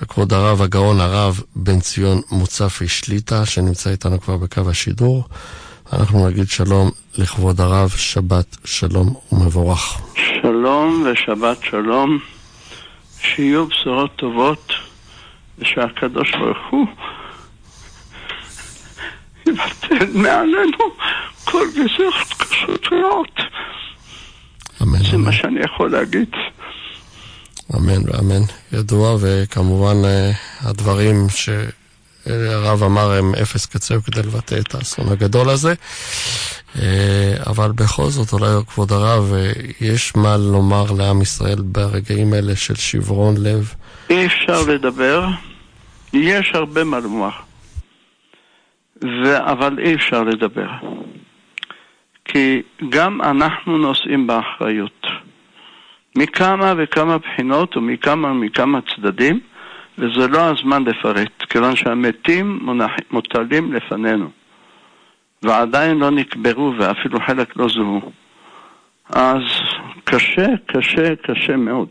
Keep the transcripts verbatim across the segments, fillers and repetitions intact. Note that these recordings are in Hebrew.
כבוד הרב הגאון הרב בן ציון מוצפי שליטה, שנמצא איתנו כבר בקו השידור. אנחנו נגיד שלום לכבוד הרב, שבת שלום ומבורך. שלום ושבת שלום, שיהיו בשורות טובות, ושהקדוש ברוך הוא יבטל מעלינו כל גזירות קשות רעות. אמן. זה אמן. מה שאני יכול להגיד. אמן ואמן. ידוע, וכמובן הדברים שהרב אמר הם אפס קצהו כדי לבטא את האסון הגדול הזה. אבל בכל זאת, אולי כבוד הרב, יש מה לומר לעם ישראל ברגעים האלה של שברון לב? אי אפשר לדבר, יש הרבה מה לומר, ו... אבל אי אפשר לדבר, כי גם אנחנו נושאים באחריות מכמה וכמה בחינות ומכמה ומכמה צדדים, וזה לא הזמן לפרט, כיוון שהמתים מוטלים לפנינו ועדיין לא נקברו ואפילו חלק לא זוהו. אז קשה, קשה, קשה מאוד.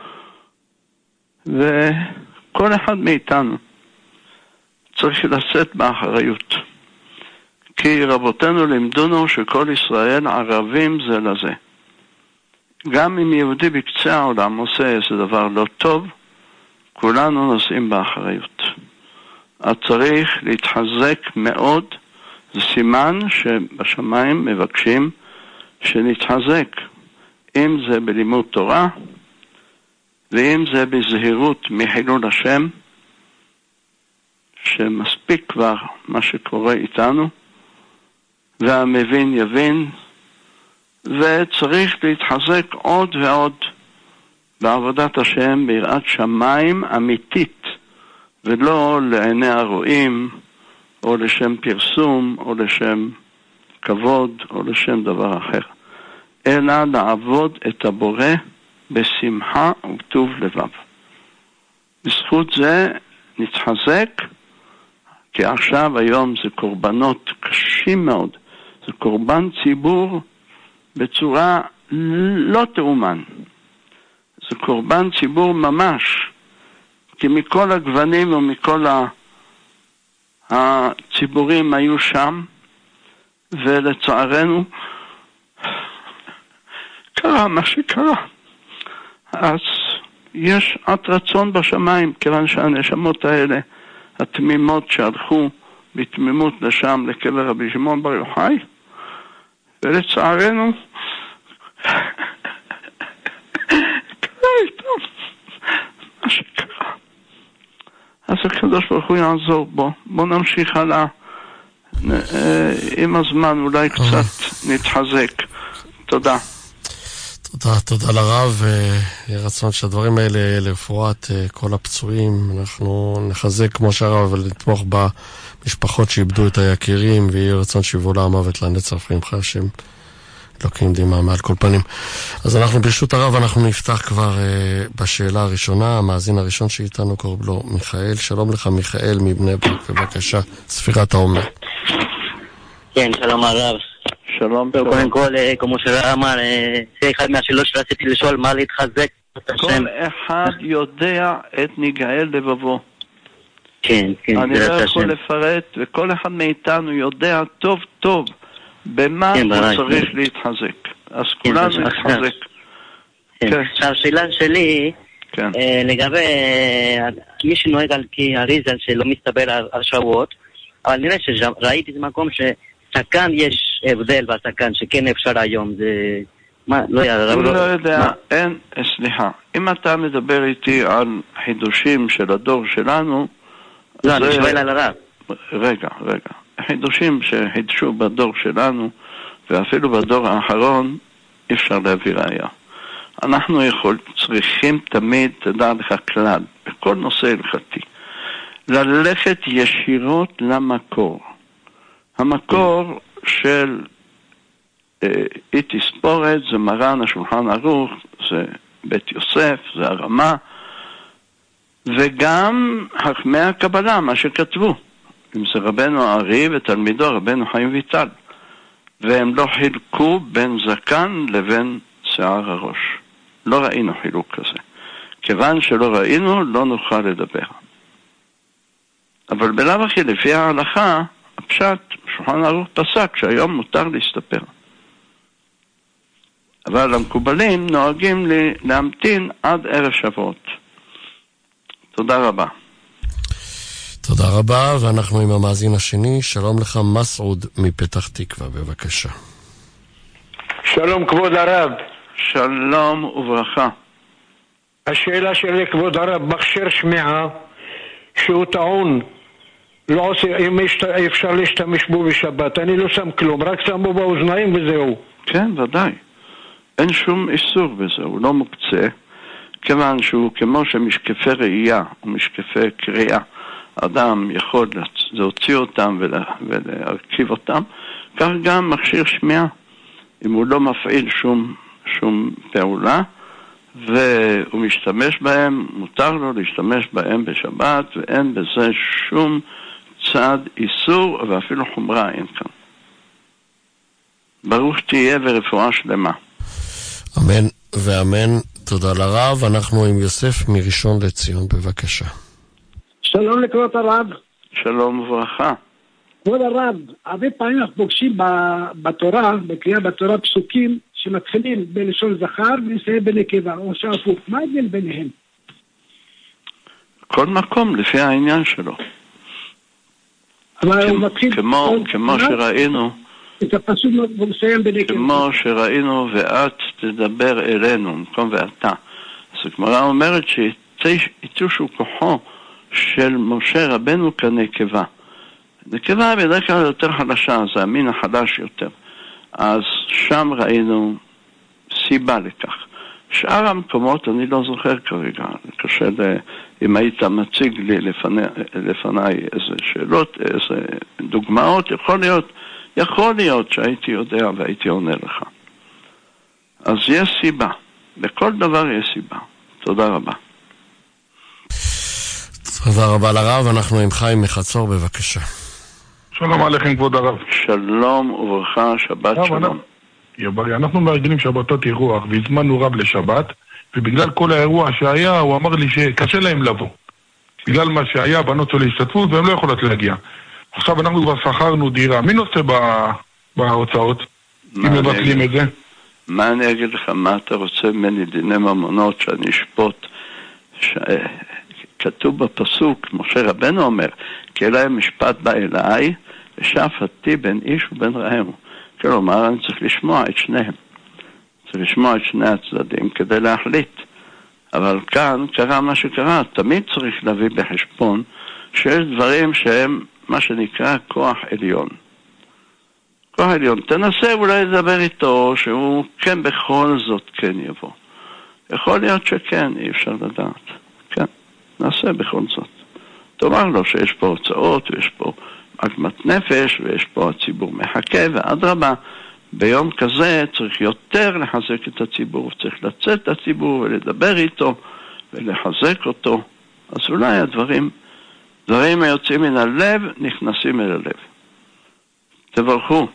וכל אחד מאיתנו צריך לשאת באחריות. כי רבותינו לימדונו שכל ישראל ערבים זה לזה. גם אם יהודי בקצה העולם עושה איזה דבר לא טוב, כולנו נושאים באחריות. אז צריך להתחזק מאוד. זה סימן שבשמיים מבקשים שנתחזק, אם זה בלימוד תורה, ואם זה בזהירות מחילול השם, שמספיק כבר מה שקורה איתנו, והמבין יבין, וצריך להתחזק עוד ועוד בעבודת השם, ביראת שמיים אמיתית, ולא לעיני הרואים, או לשם פרסום, או לשם כבוד, או לשם דבר אחר, אלא לעבוד את הבורא בשמחה וטוב לבב. בזכות זה נתחזק, כי עכשיו היום זה קורבנות קשים מאוד, זה קורבן ציבור בצורה לא תאומן, זה קורבן ציבור ממש, כי מכל הגוונים ומכל ה... הציבורים היו שם, ולצערנו קרה מה שקרה. אז יש עת רצון בשמיים, כיוון שהנשמות האלה התמימות שהלכו בתמימות לשם לקבר רבי שמעון בר יוחאי, ולצערנו קרה איתם מה שקרה. אז הקדוש ברוך הוא יעזור בו. בוא נמשיך הלאה. עם הזמן אולי קצת נתחזק. תודה. תודה, תודה לרב. יהיה רצון שהדברים האלה לפרוט כל הפצועים. אנחנו נחזק כמו שהרב, אבל נתמוך במשפחות שאיבדו את היקירים, ויהיה רצון שיבואו למוות לנצח חיים חי השם. לוקים דימה מעל כל פנים. אז אנחנו ברשות הרב, אנחנו נפתח כבר uh, בשאלה הראשונה. המאזין הראשון שאיתנו קוראים לו מיכאל. שלום לך מיכאל מבני ברק, בבקשה, ספירת העומר. כן, שלום הרב. שלום. קודם כל, כמו שהרב אמר, זה אחד מהשאלות שרציתי לשאול, מה להתחזק? כל אחד יודע את נגעי לבבו. כן, כן. אני לא יכול לפרט, וכל אחד מאיתנו יודע טוב טוב במה הוא צריך להתחזק. אז כולנו נתחזק. עכשיו, השאלה שלי, לגבי מי שנוהג על כאריזל שלא מסתבר על שבועות, אבל נראה שראיתי את מקום שסכן יש הבדל בסכן, שכן אפשר היום. זה... מה? לא יודע, אין, סליחה. אם אתה מדבר איתי על חידושים של הדור שלנו, לא, אני שואל על הרב. רגע, רגע. חידושים שהדשו בדור שלנו, ואפילו בדור האחרון, אי אפשר להביא ראיה. אנחנו יכול, צריכים תמיד, תדע לך כלל, בכל נושא הלכתי, ללכת ישירות למקור. המקור של אי תספורת, זה מרן השולחן ערוך, זה בית יוסף, זה הרמה, וגם חכמי הקבלה, מה שכתבו. אם זה רבנו הארי ותלמידו רבנו חיים ויטל, והם לא חילקו בין זקן לבין שיער הראש. לא ראינו חילוק כזה. כיוון שלא ראינו, לא נוכל לדבר. אבל בלאו הכי לפי ההלכה, הפשט, שולחן ערוך פסק שהיום מותר להסתפר. אבל המקובלים נוהגים להמתין עד ערב שבועות. תודה רבה. תודה רבה, ואנחנו עם המאזין השני. שלום לך, מסעוד מפתח תקווה, בבקשה. שלום כבוד הרב. שלום וברכה. השאלה שלי כבוד הרב, מכשיר שמיעה שהוא טעון, לא עושה, אם אפשר להשתמש בו בשבת, אני לא שם כלום, רק שם בו באוזניים וזהו. כן, ודאי. אין שום איסור בזה, הוא לא מוקצה, כיוון שהוא כמו שמשקפי ראייה ומשקפי קריאה, אדם יכול להוציא אותם ולהרכיב אותם, כך גם מכשיר שמיעה, אם הוא לא מפעיל שום, שום פעולה, והוא משתמש בהם, מותר לו להשתמש בהם בשבת, ואין בזה שום צד איסור, ואפילו חומרה אין כאן. ברוך תהיה ורפואה שלמה. אמן ואמן. תודה לרב. אנחנו עם יוסף מראשון לציון, בבקשה. שלום לכבוד הרב. שלום וברכה. כבוד הרב, הרבה פעמים אנחנו פוגשים בתורה, בקריאה בתורה, פסוקים שמתחילים בלשון זכר ומסיים בנקבה, או שהפוך. מה ההבדל ביניהם? כל מקום לפי העניין שלו. אבל הוא מתחיל... כמו, כמו שראינו, את הפסוק ומסיים בנקבה. כמו שראינו, ואת תדבר אלינו, מקום ואתה. אז הגמרא אומרת שיתושו כוחו של משה רבנו כנקבה. נקבה בדרך כלל יותר חלשה, זה המין החלש יותר. אז שם ראינו סיבה לכך. שאר המקומות אני לא זוכר כרגע. קשה ל... אם היית מציג לי לפני, לפניי איזה שאלות, איזה דוגמאות, יכול להיות, יכול להיות שהייתי יודע והייתי עונה לך. אז יש סיבה. לכל דבר יש סיבה. תודה רבה. תודה רבה לרב. אנחנו עם חיים מחצור, בבקשה. שלום עליכם כבוד הרב. שלום וברכה, שבת שלום. יברי, אנחנו מארגנים שבתות אירוח והזמנו רב לשבת, ובגלל כל האירוע שהיה הוא אמר לי שקשה להם לבוא. בגלל מה שהיה, בנות שלו להשתתפות והם לא יכולות להגיע. עכשיו אנחנו כבר שכרנו דירה. מי נושא בהוצאות? אם מבטלים את זה? מה אני אגיד לך? מה אתה רוצה ממני דיני ממונות שאני אשפוט? כתוב בפסוק, משה רבנו אומר, כי אליי משפט בא אליי, ושפטתי בין איש ובין רעהו. כלומר, אני צריך לשמוע את שניהם. צריך לשמוע את שני הצדדים כדי להחליט. אבל כאן קרה מה שקרה. תמיד צריך להביא בחשבון שיש דברים שהם מה שנקרא כוח עליון. כוח עליון. תנסה אולי לדבר איתו שהוא כן בכל זאת כן יבוא. יכול להיות שכן, אי אפשר לדעת. כן, נעשה בכל זאת. תאמר לו שיש פה הוצאות ויש פה עגמת נפש ויש פה הציבור מחכה, ואדרבה, ביום כזה צריך יותר לחזק את הציבור, צריך לצאת לציבור ולדבר איתו ולחזק אותו. אז אולי הדברים, דברים היוצאים מן הלב נכנסים אל הלב. תברכו.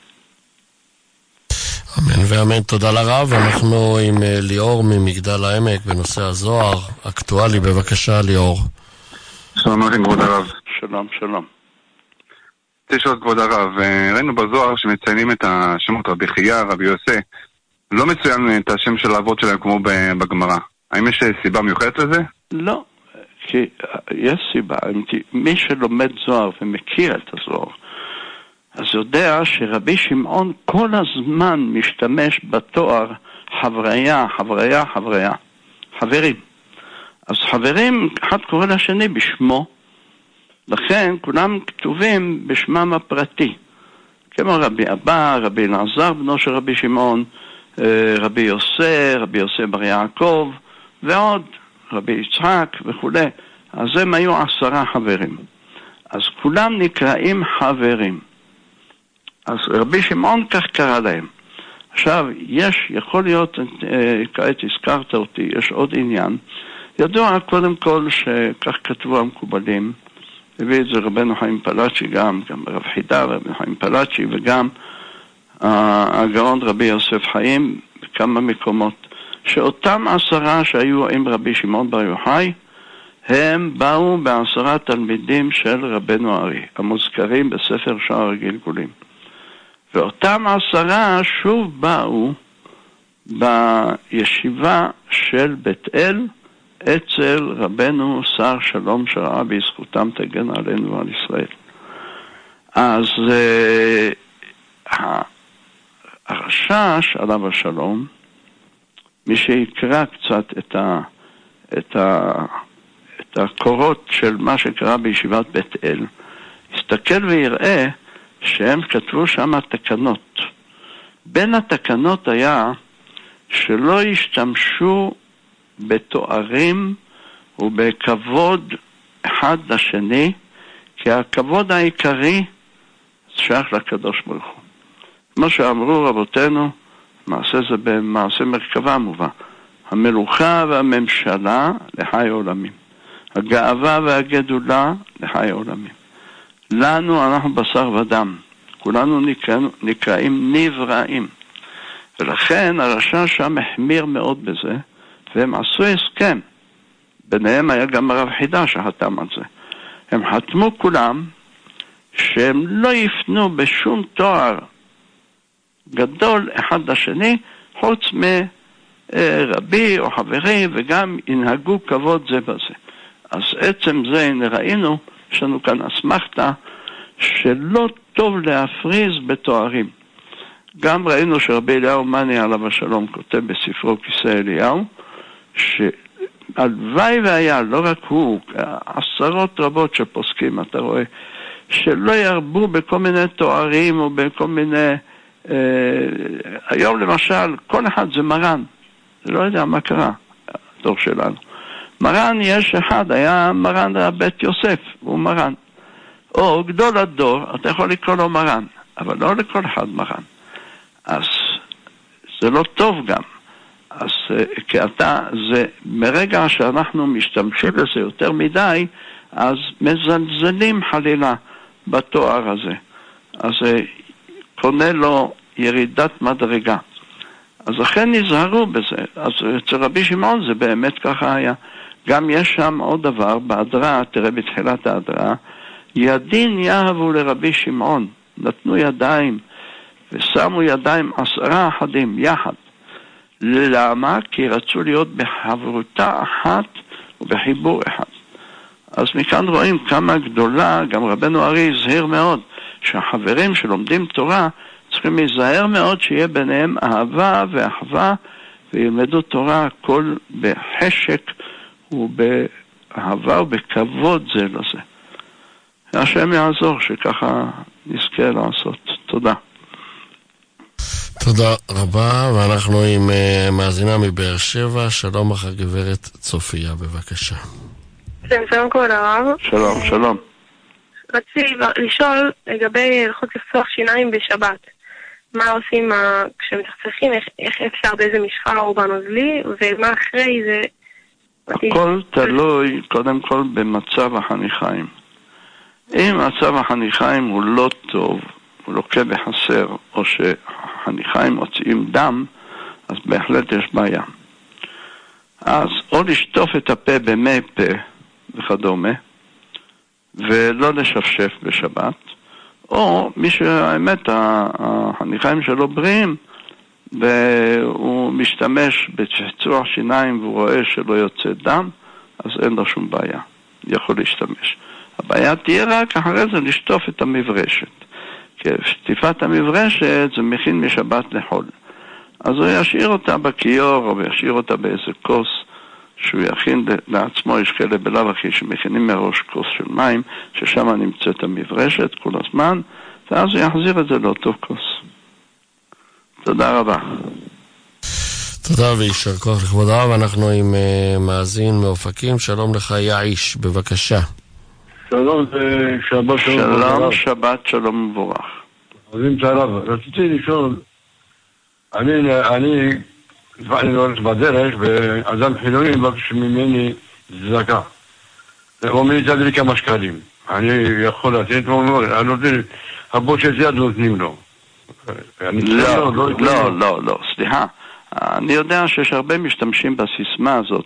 אמן ואמן. תודה לרב. אנחנו עם ליאור ממגדל העמק בנושא הזוהר אקטואלי. בבקשה ליאור. שלום לכם כבוד הרב. שלום שלום. תשאול כבוד הרב, ראינו בזוהר שמציינים את השמות רבי חייא, רבי יוסי, לא מצוין את השם של האבות שלהם כמו בגמרא. האם יש סיבה מיוחדת לזה? לא, כי יש סיבה. מי שלומד זוהר ומכיר את הזוהר, אז יודע שרבי שמעון כל הזמן משתמש בתואר חבריה, חבריה, חבריה. חברים. אז חברים, אחד קורא לשני בשמו, לכן כולם כתובים בשמם הפרטי. כמו רבי אבא, רבי אלעזר, בנו של רבי שמעון, רבי יוסי, רבי יוסי בר יעקב, ועוד רבי יצחק וכו'. אז הם היו עשרה חברים. אז כולם נקראים חברים. אז רבי שמעון כך קרא להם. עכשיו, יש, יכול להיות, כעת הזכרת אותי, יש עוד עניין. ידוע קודם כל שכך כתבו המקובלים, הביא את זה רבנו חיים פלאצ'י גם, גם רב חידה רבנו חיים פלאצ'י, וגם הגאון רבי יוסף חיים בכמה מקומות, שאותם עשרה שהיו עם רבי שמעון בר יוחאי, הם באו בעשרה תלמידים של רבנו ארי, המוזכרים בספר שער הגלגולים. ואותם עשרה שוב באו בישיבה של בית אל, אצל רבנו שר שלום שראה בזכותם תגן עלינו ועל ישראל. אז uh, הרשש עליו השלום, מי שיקרא קצת את, ה, את, ה, את הקורות של מה שקרה בישיבת בית אל, יסתכל ויראה שהם כתבו שם תקנות. בין התקנות היה שלא ישתמשו בתוארים ובכבוד אחד לשני, כי הכבוד העיקרי שייך לקדוש ברוך הוא. כמו שאמרו רבותינו, מעשה זה במעשה מרכבה מובא, המלוכה והממשלה לחי עולמים, הגאווה והגדולה לחי עולמים. לנו, אנחנו בשר ודם, כולנו נקרא, נקראים נבראים, ולכן הרשע שם החמיר מאוד בזה, והם עשו הסכם. ביניהם היה גם הרב חידה שחתם על זה. הם חתמו כולם שהם לא יפנו בשום תואר גדול אחד לשני, חוץ מרבי או חברי, וגם ינהגו כבוד זה בזה. אז עצם זה הנה ראינו, יש לנו כאן אסמכתה, שלא טוב להפריז בתוארים. גם ראינו שרבי אליהו מני עליו השלום כותב בספרו כיסא אליהו, שהלוואי והיה, לא רק הוא, עשרות רבות שפוסקים, אתה רואה, שלא ירבו בכל מיני תוארים או בכל מיני... אה, היום למשל, כל אחד זה מרן, לא יודע מה קרה, הדור שלנו. מרן יש אחד, היה מרן בית יוסף, הוא מרן. או גדול הדור, אתה יכול לקרוא לו מרן, אבל לא לכל אחד מרן. אז זה לא טוב גם. אז כי אתה, זה מרגע שאנחנו משתמשים בזה יותר מדי, אז מזלזלים חלילה בתואר הזה. אז קונה לו ירידת מדרגה. אז לכן נזהרו בזה. אז אצל רבי שמעון זה באמת ככה היה. גם יש שם עוד דבר, בהדרה, תראה בתחילת ההדרה, ידין יהבו לרבי שמעון, נתנו ידיים, ושמו ידיים עשרה אחדים יחד. למה? כי רצו להיות בחברותה אחת ובחיבור אחד. אז מכאן רואים כמה גדולה, גם רבנו ארי הזהיר מאוד, שהחברים שלומדים תורה צריכים להיזהר מאוד שיהיה ביניהם אהבה ואחווה, וילמדו תורה הכל בחשק ובאהבה ובכבוד זה לזה. השם יעזור שככה נזכה לעשות. תודה. תודה רבה, ואנחנו עם uh, מאזינה מבאר שבע. שלום לך גברת צופיה, בבקשה. שלום כבוד הרב. שלום, שלום. רציתי לשאול לגבי הלכות לפצוח שיניים בשבת. מה עושים כשמתחצחים, איך, איך אפשר באיזה משחה או בנוזלי, ומה אחרי זה... הכל תלוי קודם כל במצב החניכיים. אם מצב החניכיים הוא לא טוב, הוא לוקה בחסר, או שהחניכיים מוציאים דם, אז בהחלט יש בעיה. אז או לשטוף את הפה במי פה וכדומה, ולא לשפשף בשבת, או מי שהאמת החניכיים שלו בריאים, והוא משתמש בצחצוח שיניים והוא רואה שלא יוצא דם, אז אין לו שום בעיה, יכול להשתמש. הבעיה תהיה רק אחרי זה לשטוף את המברשת. כי שטיפת המברשת זה מכין משבת לחול. אז הוא ישאיר אותה בכיור או ישאיר אותה באיזה כוס שהוא יכין לעצמו. יש כאלה בלב אחי שמכינים מראש כוס של מים ששם נמצאת המברשת כל הזמן, ואז הוא יחזיר את זה לאותו כוס. תודה רבה. תודה וישר כוח לכבוד הרב. אנחנו עם uh, מאזין מאופקים. שלום לך יעיש, בבקשה. שלום, שבת שלום. שלום, שבת שלום מבורך. אז אם צהרב, רציתי לשאול, אני, אני, אני הולך בדרך, ואדם חילוני מבקש ממני צדקה. הוא אומר לי, תדעי כמה שקלים. אני יכול לתת, הוא אומר, אני נותן, הבוט של יד נותנים לו. לא, לא, לא, לא, סליחה. אני יודע שיש הרבה משתמשים בסיסמה הזאת.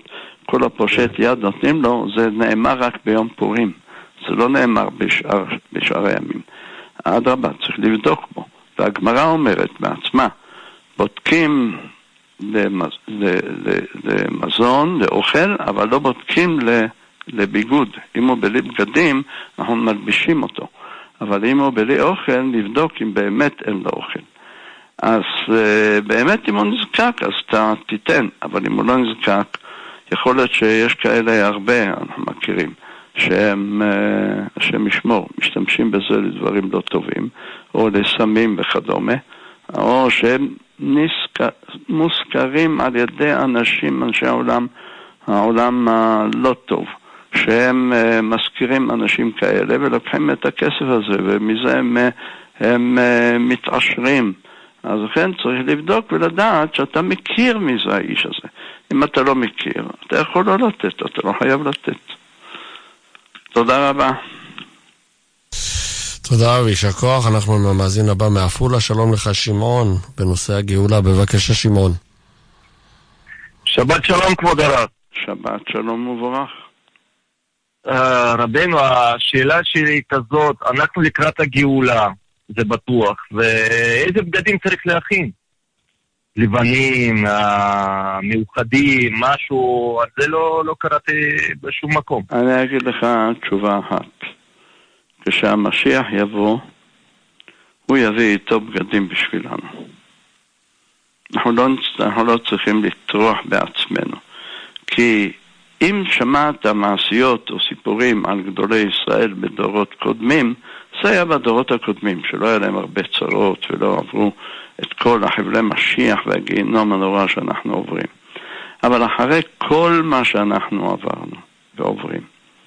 כל הפושט יד נותנים לו, זה נאמר רק ביום פורים. זה לא נאמר בשאר, בשאר הימים. אדרבה, צריך לבדוק בו. והגמרא אומרת בעצמה, בודקים למז, למזון, לאוכל, אבל לא בודקים לביגוד. אם הוא בלי בגדים, אנחנו מלבישים אותו. אבל אם הוא בלי אוכל, נבדוק אם באמת אין לו אוכל. אז באמת אם הוא נזקק, אז אתה תיתן. אבל אם הוא לא נזקק, יכול להיות שיש כאלה הרבה, אנחנו מכירים, שהם, שהם ישמור, משתמשים בזה לדברים לא טובים, או לסמים וכדומה, או שהם נסק... מוזכרים על ידי אנשים, אנשי העולם, העולם הלא טוב, שהם מזכירים אנשים כאלה ולוקחים את הכסף הזה, ומזה הם, הם מתעשרים. אז לכן צריך לבדוק ולדעת שאתה מכיר מי זה האיש הזה. אם אתה לא מכיר, אתה יכול לא לתת, אתה לא חייב לתת. תודה רבה. תודה וישר כוח. אנחנו עם המאזין הבא מעפולה. שלום לך שמעון, בנושא הגאולה. בבקשה שמעון. שבת שלום כבוד הרב. שבת שלום וברך. Uh, רבנו, השאלה שלי היא כזאת, אנחנו לקראת הגאולה, זה בטוח, ואיזה בגדים צריך להכין? לבנים, מאוחדים, משהו, זה לא, לא קראתי בשום מקום. אני אגיד לך תשובה אחת. כשהמשיח יבוא, הוא יביא איתו בגדים בשבילנו. אנחנו לא, אנחנו לא צריכים לטרוח בעצמנו. כי אם שמעת מעשיות או סיפורים על גדולי ישראל בדורות קודמים, זה היה בדורות הקודמים, שלא היה להם הרבה צרות ולא עברו את כל החבלי משיח והגיהנום הנורא שאנחנו עוברים. אבל אחרי כל מה שאנחנו עברנו ועוברים,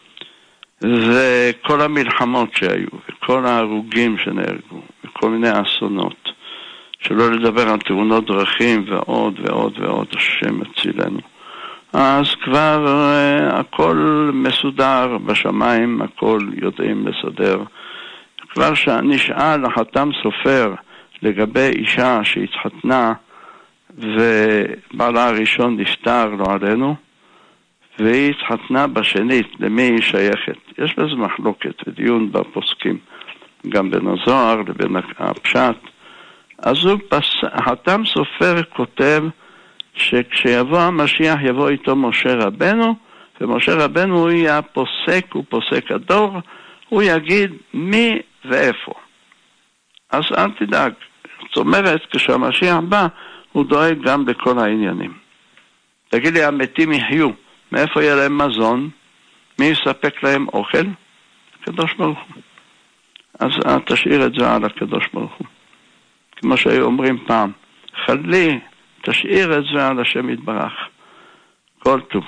וכל המלחמות שהיו, וכל ההרוגים שנהרגו, וכל מיני אסונות, שלא לדבר על תאונות דרכים ועוד ועוד ועוד, השם מצילנו. אז כבר uh, הכל מסודר בשמיים, הכל יודעים לסדר. כבר שנשאל החתם סופר לגבי אישה שהתחתנה ובעלה הראשון נפטר לו עלינו, והיא התחתנה בשנית, למי היא שייכת? יש בזה מחלוקת ודיון בפוסקים, גם בין הזוהר לבין הפשט. אז הוא פס... החתם סופר כותב שכשיבוא המשיח יבוא איתו משה רבנו, ומשה רבנו הוא יהיה פוסק, הוא פוסק הדור, הוא יגיד מי ואיפה. אז אל תדאג. זאת אומרת, כשהמשיח בא, הוא דואג גם בכל העניינים. תגיד לי, המתים יחיו, מאיפה יהיה להם מזון? מי יספק להם אוכל? הקדוש ברוך הוא. אז תשאיר את זה על הקדוש ברוך הוא. כמו שהיו אומרים פעם, חלי, תשאיר את זה על השם יתברך. כל טוב.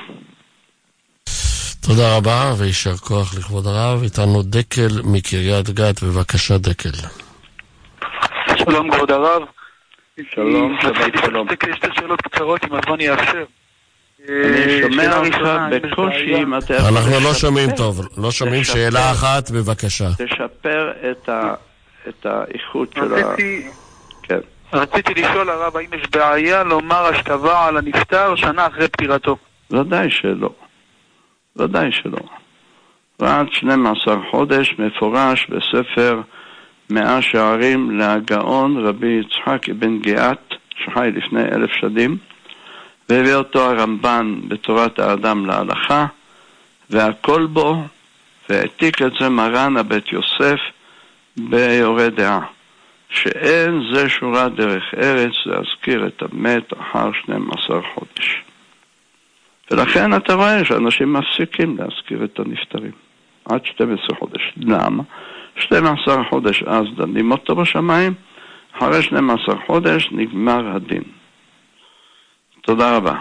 תודה רבה וישר כוח לכבוד הרב. איתנו דקל מקריית גת, בבקשה דקל. שלום כבוד הרב. שלום, שבת שלום. יש שתי שאלות קצרות אם הזמן יאפשר. אני שומע אותך בקושי. אנחנו לא שומעים טוב, לא שומעים. שאלה אחת בבקשה. תשפר את האיכות של ה... כן. רציתי לשאול הרב, האם יש בעיה לומר השתווה על הנפטר שנה אחרי פטירתו? ודאי שלא. ודאי שלא. ועד שנים עשר חודש מפורש בספר מאה שערים להגאון רבי יצחק אבן גאת, שחי לפני אלף שנים, והביא אותו הרמב"ן בתורת האדם להלכה, והכל בו, והעתיק את זה מרן הבית יוסף ביורה דעה. שאין זה שורה דרך ארץ להזכיר את המת אחר שנים עשר חודש. ולכן אתה רואה שאנשים מפסיקים להזכיר את הנפטרים עד שנים עשר חודש. למה? שנים עשר חודש אז דנים אותו בשמיים, אחרי שנים עשר חודש נגמר הדין. תודה רבה.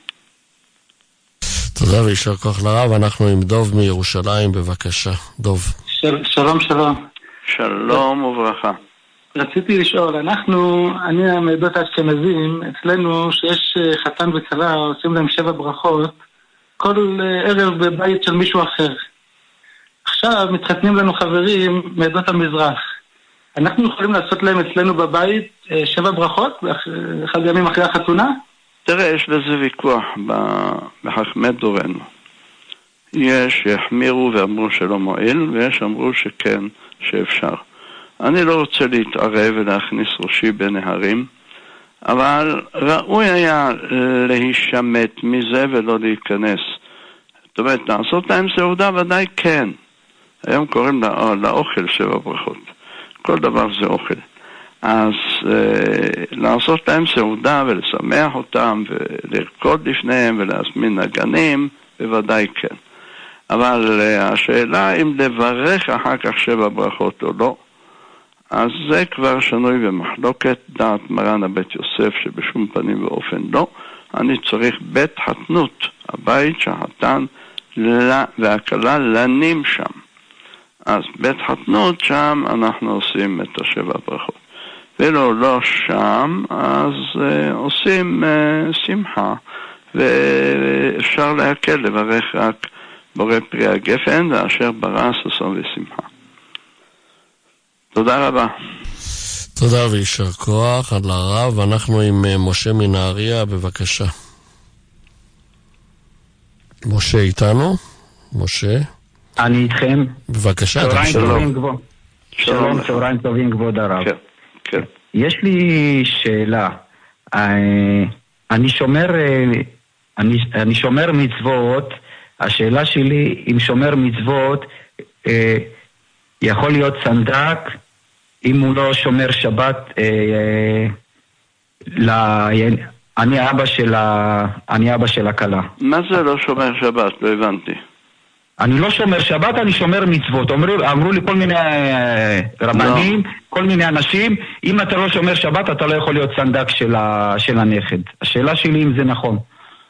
תודה וישר כוח לרב. אנחנו עם דוב מירושלים, בבקשה. דוב. של, שלום שלום. שלום וברכה. רציתי לשאול, אנחנו, אני מעדות האשכנזים, אצלנו שיש חתן וכלה, עושים להם שבע ברכות, כל ערב בבית של מישהו אחר. עכשיו מתחתנים לנו חברים מעדות המזרח. אנחנו יכולים לעשות להם אצלנו בבית שבע ברכות, אחד ימים אחרי החתונה? תראה, יש לזה ויכוח בחכמי דורנו. יש שהחמירו ואמרו שלא מועיל, ויש אמרו שכן, שאפשר. אני לא רוצה להתערב ולהכניס ראשי בין ההרים, אבל ראוי היה להישמט מזה ולא להיכנס. זאת אומרת, לעשות להם סעודה ודאי כן. היום קוראים לא, לאוכל שבע ברכות. כל דבר זה אוכל. אז אה, לעשות להם סעודה ולשמח אותם ולרקוד לפניהם ולהזמין נגנים, בוודאי כן. אבל אה, השאלה אם לברך אחר כך שבע ברכות או לא, אז זה כבר שנוי במחלוקת, דעת מרן הבית יוסף שבשום פנים ואופן לא. אני צריך בית חתנות, הבית שהחתן והכלה לנים שם. אז בית חתנות שם אנחנו עושים את השבע ברכות. ולא לא שם, אז uh, עושים uh, שמחה, ואפשר להקל לברך רק בורא פרי הגפן, ואשר ברא ששון ושמחה. תודה רבה. תודה וישר כוח עד לרב. אנחנו עם uh, משה מנהריה, בבקשה. משה איתנו? משה? אני איתכם. בבקשה. צהריים טובים כבוד. שלום, צהריים טובים כבוד הרב. כן, כן. יש לי שאלה. אני שומר, אני, אני שומר מצוות. השאלה שלי, אם שומר מצוות, יכול להיות סנדק, אם הוא לא שומר שבת, אני אבא של ה, אני אבא של הכלה. מה זה לא שומר שבת? לא הבנתי. אני לא שומר שבת, אני שומר מצוות. אמרו, אמרו לי כל מיני רבנים, לא. כל מיני אנשים, אם אתה לא שומר שבת, אתה לא יכול להיות סנדק של, ה, של הנכד. השאלה שלי אם זה נכון.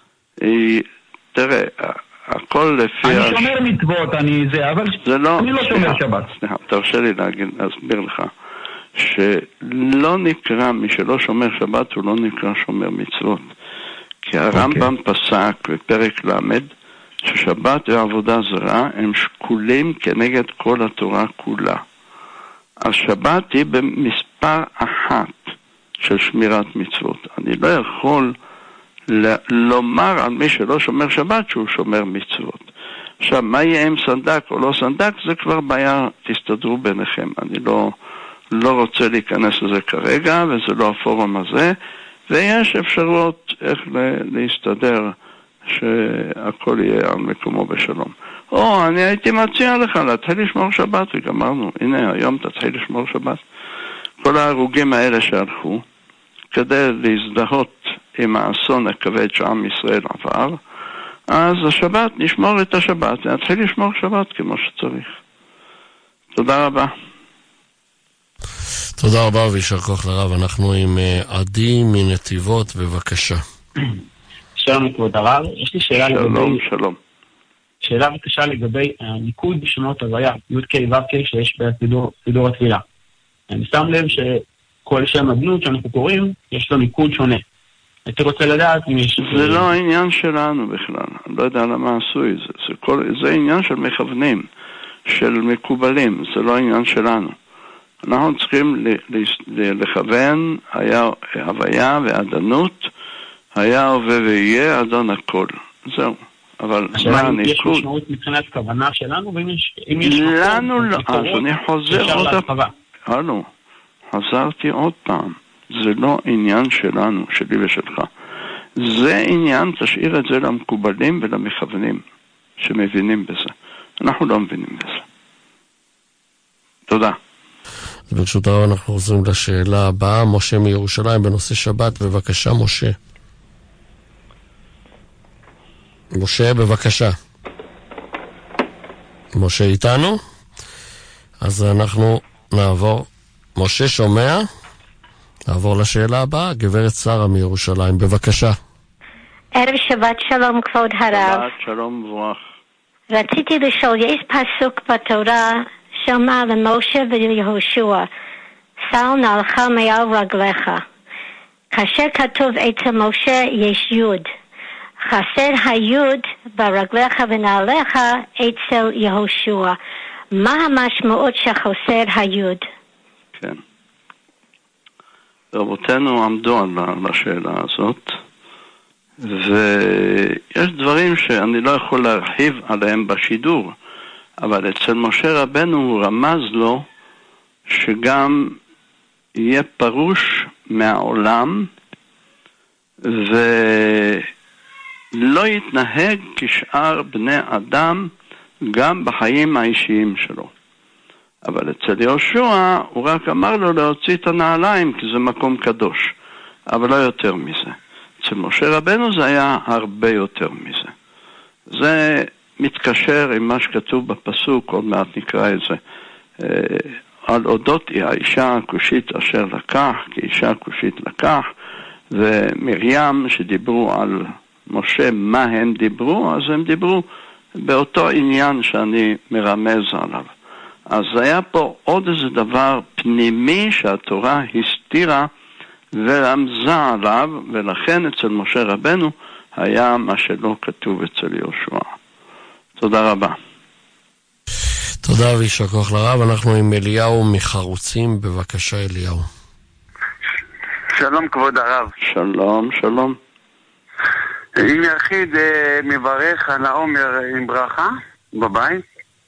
תראה, הכל לפי... אני שומר מצוות, אני זה, אבל לא, אני לא שומר שבת. סליחה, תרשה לי להגיד, להסביר לך, שלא נקרא, מי שלא שומר שבת, הוא לא נקרא שומר מצוות. כי הרמב"ם okay. פסק בפרק למד, ששבת ועבודה זרה הם שקולים כנגד כל התורה כולה. אז שבת היא במספר אחת של שמירת מצוות. אני לא יכול ל- לומר על מי שלא שומר שבת שהוא שומר מצוות. עכשיו, מה יהיה עם סנדק או לא סנדק, זה כבר בעיה, תסתדרו ביניכם. אני לא, לא רוצה להיכנס לזה כרגע, וזה לא הפורום הזה, ויש אפשרות איך להסתדר שהכל יהיה על מקומו בשלום. או, אני הייתי מציע לך להתחיל לשמור שבת, וגמרנו. הנה, היום תתחיל לשמור שבת. כל ההרוגים האלה שהלכו, כדי להזדהות עם האסון הכבד שעם ישראל עבר, אז השבת, נשמור את השבת, נתחיל לשמור שבת כמו שצריך. תודה רבה. תודה רבה וישר כוח לרב. אנחנו עם עדי מנתיבות, בבקשה. שלום כבוד הרב, יש לי שאלה שלום, לגבי... שלום, שלום. שאלה בקשה לגבי הניקוד בשמות הוויה, י' ק' ו' ק' שיש בסידור התפילה. אני שם לב שכל שם אדנות שאנחנו קוראים, יש לו ניקוד שונה. הייתי רוצה לדעת אם יש... זה לא העניין שלנו בכלל, אני לא יודע למה עשו את זה. זה, כל... זה עניין של מכוונים, של מקובלים, זה לא העניין שלנו. אנחנו צריכים לכוון, היה הוויה ועדנות, היה הווה ויהיה אדון הכל. זהו. אבל מה הניקוד? יש משמעות מבחינת כוונה שלנו, ואם יש... לנו לא. אז אני חוזר עוד פעם. הלו, חזרתי עוד פעם. זה לא עניין שלנו, שלי ושלך. זה עניין, תשאיר את זה למקובלים ולמכוונים שמבינים בזה. אנחנו לא מבינים בזה. תודה. ברשות הרב אנחנו חוזרים לשאלה הבאה. משה מירושלים בנושא שבת, בבקשה משה. משה, בבקשה. משה איתנו? אז אנחנו נעבור. משה שומע? נעבור לשאלה הבאה. גברת שרה מירושלים, בבקשה. ערב שבת שלום כבוד הרב. שבת שלום וברוך. רציתי לשאול, יש פסוק בתורה שאומר למשה וליהושע, סל נעלך מעל רגליך. כאשר כתוב אצל משה יש יוד. חסר היוד ברגליך ונעליך אצל יהושע. מה המשמעות שחסר היוד? כן. רבותינו עמדו על השאלה הזאת, ויש דברים שאני לא יכול להרחיב עליהם בשידור, אבל אצל משה רבנו הוא רמז לו שגם יהיה פרוש מהעולם ולא יתנהג כשאר בני אדם גם בחיים האישיים שלו. אבל אצל יהושע הוא רק אמר לו להוציא את הנעליים כי זה מקום קדוש, אבל לא יותר מזה. אצל משה רבנו זה היה הרבה יותר מזה. זה מתקשר עם מה שכתוב בפסוק, עוד מעט נקרא את זה, על אודות היא האישה הכושית אשר לקח, כי אישה כושית לקח, ומרים שדיברו על משה מה הם דיברו, אז הם דיברו באותו עניין שאני מרמז עליו. אז היה פה עוד איזה דבר פנימי שהתורה הסתירה ורמזה עליו, ולכן אצל משה רבנו היה מה שלא כתוב אצל יהושע. תודה רבה. תודה וישר כוח לרב. אנחנו עם אליהו מחרוצים. בבקשה אליהו. שלום כבוד הרב. שלום, שלום. אם יחיד מברך על העומר עם ברכה בבית?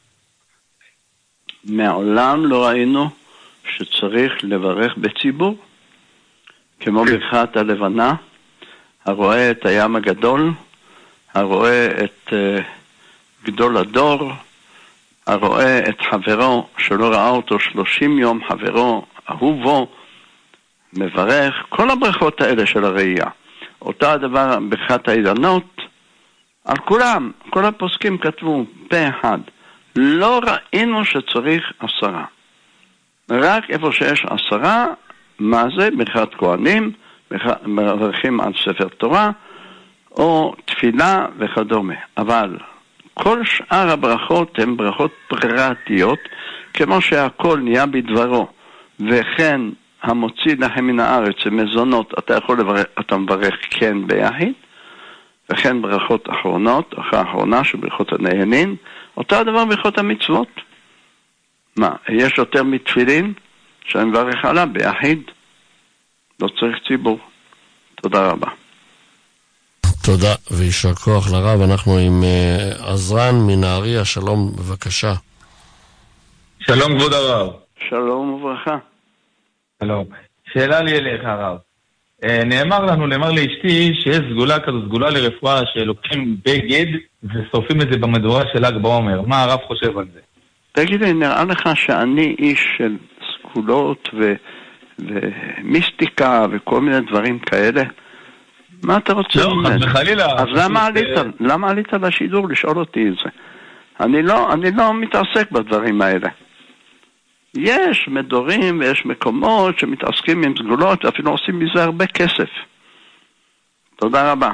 מעולם לא ראינו שצריך לברך בציבור, כמו ברכת הלבנה, הרואה את הים הגדול, הרואה את uh, גדול הדור, הרואה את חברו שלא ראה אותו שלושים יום, חברו, אהובו, מברך, כל הברכות האלה של הראייה. אותה הדבר ברכת האילנות, על כולם, כל הפוסקים כתבו פה אחד. לא ראינו שצריך עשרה. רק איפה שיש עשרה, מה זה? ברכת כהנים, מברכים על ספר תורה, או תפילה וכדומה. אבל כל שאר הברכות הן ברכות פרטיות, כמו שהכל נהיה בדברו, וכן המוציא להם מן הארץ מזונות, אתה יכול לברך, אתה מברך כן ביחיד, וכן ברכות אחרונות, אחרי האחרונה של ברכות הנהנין, אותו הדבר ברכות המצוות. מה, יש יותר מתפילין שאני מברך עליו ביחיד? לא צריך ציבור. תודה רבה. תודה וישר כוח לרב. אנחנו עם uh, עזרן מנהריה. שלום, בבקשה. שלום כבוד הרב. שלום וברכה. שלום. שאלה לי אליך הרב. Uh, נאמר לנו, נאמר לאשתי שיש סגולה כזו, סגולה לרפואה שלוקחים בגד ושורפים את זה במדורה של ל"ג בעומר. מה הרב חושב על זה? תגיד לי, נראה לך שאני איש של סגולות ו... ומיסטיקה וכל מיני דברים כאלה? מה אתה רוצה? לא, חס וחלילה. אז למה עלית, למה עלית לשידור לשאול אותי את זה? אני לא, אני לא מתעסק בדברים האלה. יש מדורים ויש מקומות שמתעסקים עם סגולות ואפילו עושים מזה הרבה כסף. תודה רבה.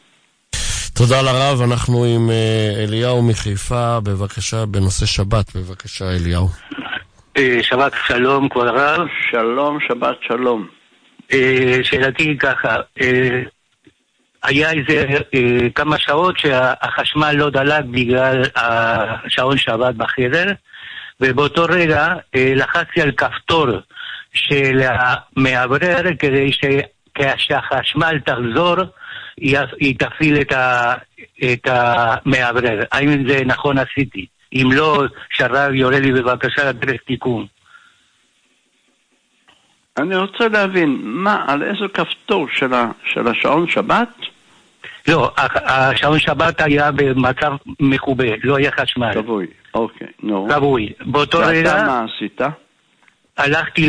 תודה לרב. אנחנו עם אליהו מחיפה. בבקשה, בנושא שבת. בבקשה אליהו. שבת שלום כבוד הרב. שלום, שבת שלום. שאלתי היא ככה, היה איזה כמה שעות שהחשמל לא דלק בגלל השעון שבת בחדר, ובאותו רגע לחצתי על כפתור של המאוורר כדי שכשהחשמל תחזור היא תפעיל את המאוורר. האם זה נכון עשיתי? אם לא, שהרב יורה לי בבקשה לדרך תיקון. אני רוצה להבין, מה, על איזה כפתור של, ה, של השעון שבת? לא, השעון שבת היה במצב מכובה, לא היה חשמל. כבוי, אוקיי, נו. כבוי. באותו רגע... ואתה מה עשית? הלכתי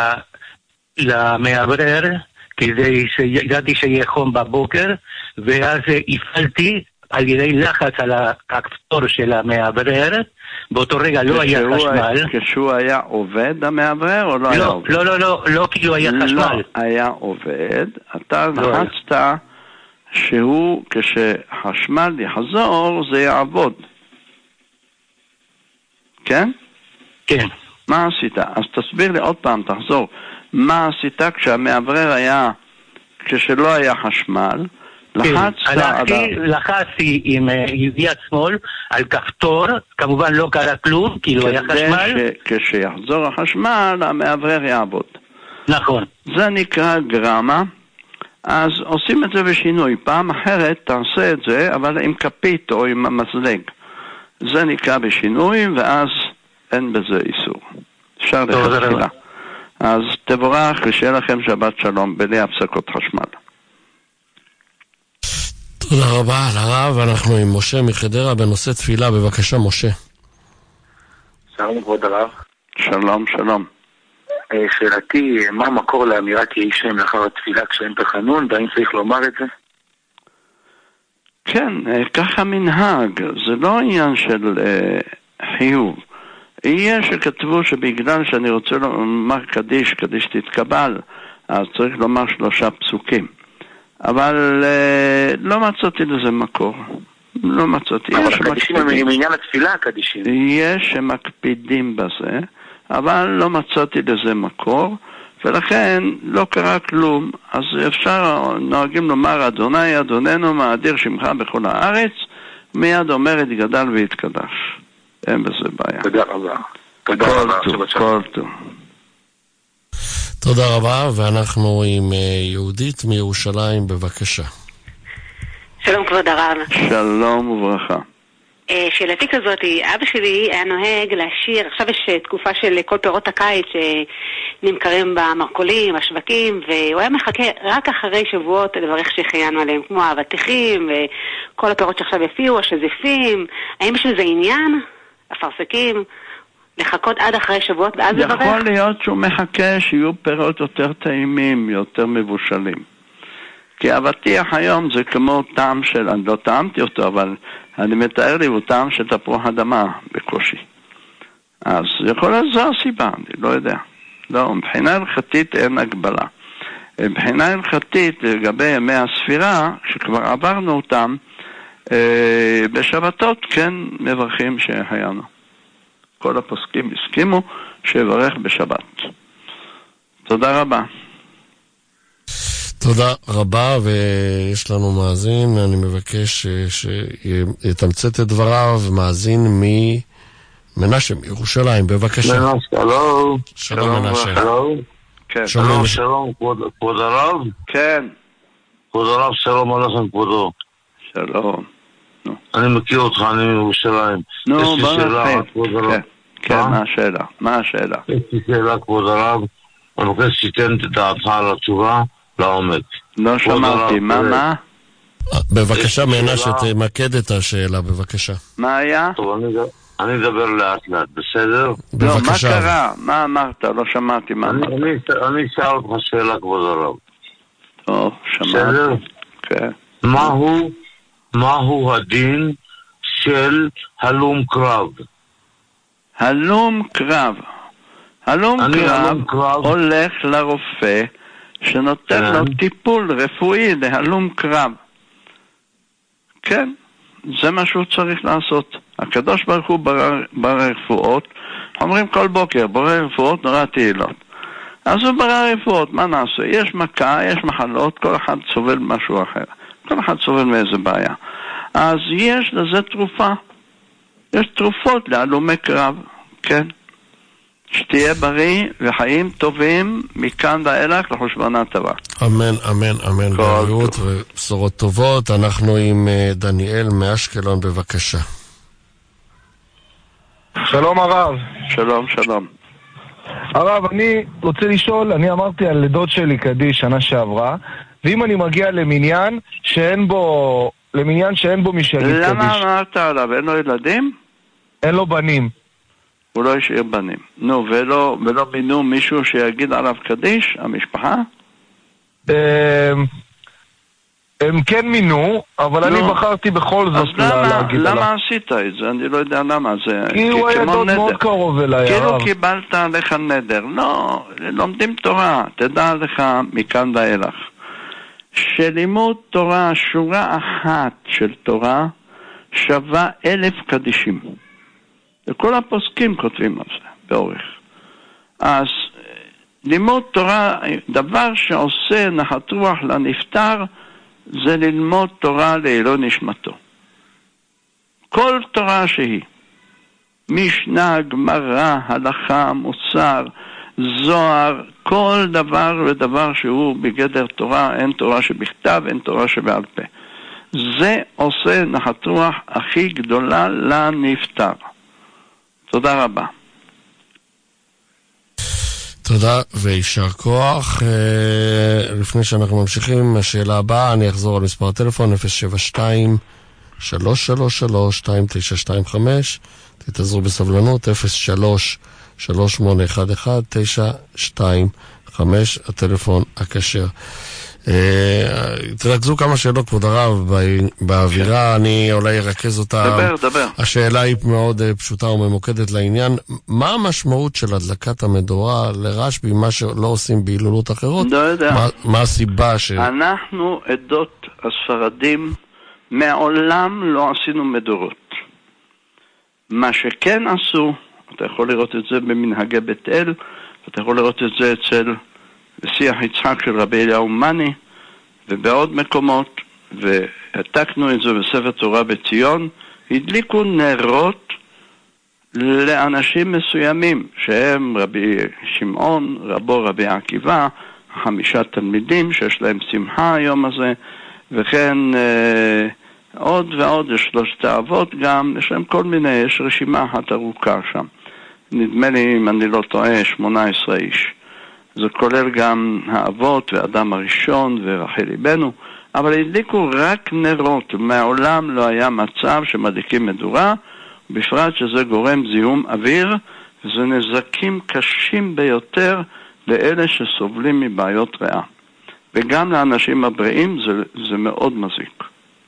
למאוורר, כדי שידעתי שיהיה חום בבוקר, ואז הפעלתי על ידי לחץ על הכפתור של המאוורר. באותו רגע לא היה חשמל. כשהוא היה עובד המאוורר או לא היה עובד? לא, לא, לא, לא כאילו היה חשמל. לא היה עובד, אתה לחצת שהוא כשחשמל יחזור זה יעבוד. כן? כן. מה עשית? אז תסביר לי עוד פעם, תחזור. מה עשית כשהמאוורר היה, כשלא היה חשמל? לחצתי עם יד שמאל על כפתור, כמובן לא קרה כלום, כאילו היה חשמל. כשיחזור החשמל המאוורר יעבוד. נכון. זה נקרא גרמה, אז עושים את זה בשינוי. פעם אחרת תעשה את זה, אבל עם כפית או עם המזלג. זה נקרא בשינוי, ואז אין בזה איסור. אפשר לכתחילה. אז תבורך ושיהיה לכם שבת שלום, בלי הפסקות חשמל. תודה רבה על הרב. אנחנו עם משה מחדרה בנושא תפילה. בבקשה, משה. שלום כבוד הרב. שלום, שלום. שאלתי, מה המקור לאמירת יהי שם לאחר התפילה כשאין תחנון, והאם צריך לומר את זה? כן, ככה מנהג. זה לא עניין של אה, חיוב. יהיה שכתבו שבגלל שאני רוצה לומר קדיש, קדיש תתקבל, אז צריך לומר שלושה פסוקים. אבל אה, לא מצאתי לזה מקור. לא מצאתי. אבל הקדישים הם עניין התפילה, הקדישים. יש שמקפידים בזה, אבל לא מצאתי לזה מקור, ולכן לא קרה כלום. אז אפשר, נוהגים לומר, אדוני, אדוננו, מאדיר שמך בכל הארץ, מיד אומרת גדל והתקדש. אין בזה בעיה. תודה רבה. תודה רבה. כל טוב. תודה רבה, ואנחנו עם יהודית מירושלים, בבקשה. שלום כבוד הרב. שלום וברכה. שאלתי כזאת, אבא שלי היה נוהג להשאיר, עכשיו יש תקופה של כל פירות הקיץ שנמכרים במרכולים, השווקים, והוא היה מחכה רק אחרי שבועות לברך שהחיינו עליהם, כמו האבטיחים וכל הפירות שעכשיו יפיעו, השזפים. האם יש לזה עניין? אפרסקים? לחכות עד אחרי שבועות ואז לברך? יכול להיות שהוא מחכה שיהיו פירות יותר טעימים, יותר מבושלים. כי אבטיח היום זה כמו טעם של, אני לא טעמתי אותו, אבל אני מתאר לי, הוא טעם של תפוח אדמה בקושי. אז יכול להיות זו הסיבה, אני לא יודע. לא, מבחינה הלכתית אין הגבלה. מבחינה הלכתית לגבי ימי הספירה, שכבר עברנו אותם, אה, בשבתות כן מברכים שהיינו. כל הפוסקים הסכימו שיברך בשבת. תודה רבה. תודה רבה, ויש לנו מאזין, אני מבקש שיתמצת את דבריו, מאזין ממנשה, מירושלים, בבקשה. מנשה, שלום. שלום מנשה. כן. שלום, שלום, כבוד הרב. כן. כבוד הרב, שלום עליכם, כבודו. שלום. אני מכיר אותך, אני מירושלים. נו, יש לי שאלה, כבוד הרב. כן, מה השאלה? מה השאלה? יש לי שאלה, כבוד הרב. אני מבקש שתיתן את דעתך על התשובה. לעומק. לא שמעתי, מה, מה? בבקשה, מנשה, תמקד את השאלה, בבקשה. מה היה? טוב, אני אדבר לאט לאט, בסדר? לא, מה קרה? מה אמרת? לא שמעתי מה אמרת. אני אשאל אותך שאלה, כבוד הרב. טוב, שמעתי. בסדר? כן. מהו הדין של הלום קרב? הלום קרב. הלום קרב הולך לרופא שנותן לו טיפול רפואי להלום קרב. כן, זה מה שהוא צריך לעשות. הקדוש ברוך הוא ברא רפואות, אומרים כל בוקר, ברא רפואות נורא תהילות. אז הוא ברא רפואות, מה נעשה? יש מכה, יש מחלות, כל אחד סובל משהו אחר. כל אחד סובל מאיזה בעיה. אז יש לזה תרופה. יש תרופות להלומי קרב, כן. שתהיה בריא וחיים טובים מכאן ואילך לחושבנה טובה. אמן, אמן, אמן. בריאות ובשורות טובות. אנחנו עם דניאל מאשקלון, בבקשה. שלום הרב. שלום, שלום. הרב, אני רוצה לשאול, אני אמרתי על לידות שלי קדיש שנה שעברה, ואם אני מגיע למניין שאין בו, למניין שאין בו מי שיגיד קדיש. למה אמרת עליו? אין לו ילדים? אין לו בנים. הוא לא ישאיר בנים. נו, ולא, ולא מינו מישהו שיגיד עליו קדיש, המשפחה? הם כן מינו, אבל אני בחרתי בכל זאת להגיד עליו. אז למה עשית את זה? אני לא יודע למה זה. כי הוא היה דוד מאוד קרוב אליי. כאילו קיבלת עליך נדר. לא, לומדים תורה. תדע לך מכאן ואילך. שלימוד תורה, שורה אחת של תורה, שווה אלף קדישים. וכל הפוסקים כותבים על זה, באורך. אז לימוד תורה, דבר שעושה נחת רוח לנפטר, זה ללמוד תורה לעילוי נשמתו. כל תורה שהיא, משנה, גמרא, הלכה, מוסר, זוהר, כל דבר ודבר שהוא בגדר תורה, אין תורה שבכתב, אין תורה שבעל פה. זה עושה נחת רוח הכי גדולה לנפטר. תודה רבה. תודה ויישר כוח. לפני שאנחנו ממשיכים, השאלה הבאה, אני אחזור על מספר הטלפון אפס שבע שתיים שלוש שלוש שלוש שתיים תשע שתיים חמש, תתעזרו בסבלנות, אפס שלוש שלוש שמונה אחת אחת תשע שתיים חמש, הטלפון הכשר. תרכזו כמה שאלות, כבוד הרב, באווירה, אני אולי ארכז אותה. דבר, דבר. השאלה היא מאוד פשוטה וממוקדת לעניין. מה המשמעות של הדלקת המדורה לרשב"י, מה שלא עושים בהילולות אחרות? לא יודע. מה, מה הסיבה ש... אנחנו, עדות הספרדים, מעולם לא עשינו מדורות. מה שכן עשו, אתה יכול לראות את זה במנהגי בית אל, אתה יכול לראות את זה אצל שיח יצחק של רבי אליהו מני, ובעוד מקומות, והעתקנו את זה בספר תורה בציון, הדליקו נרות לאנשים מסוימים, שהם רבי שמעון, רבו רבי עקיבא, חמישה תלמידים שיש להם שמחה היום הזה, וכן אה, עוד ועוד, יש שלושת האבות גם, יש להם כל מיני, יש רשימה אחת ארוכה שם. נדמה לי, אם אני לא טועה, שמונה עשרה איש. זה כולל גם האבות ואדם הראשון ורחל איבנו, אבל הדליקו רק נרות, מעולם לא היה מצב שמדליקים מדורה, בפרט שזה גורם זיהום אוויר, וזה נזקים קשים ביותר לאלה שסובלים מבעיות ריאה. וגם לאנשים הבריאים זה, זה מאוד מזיק.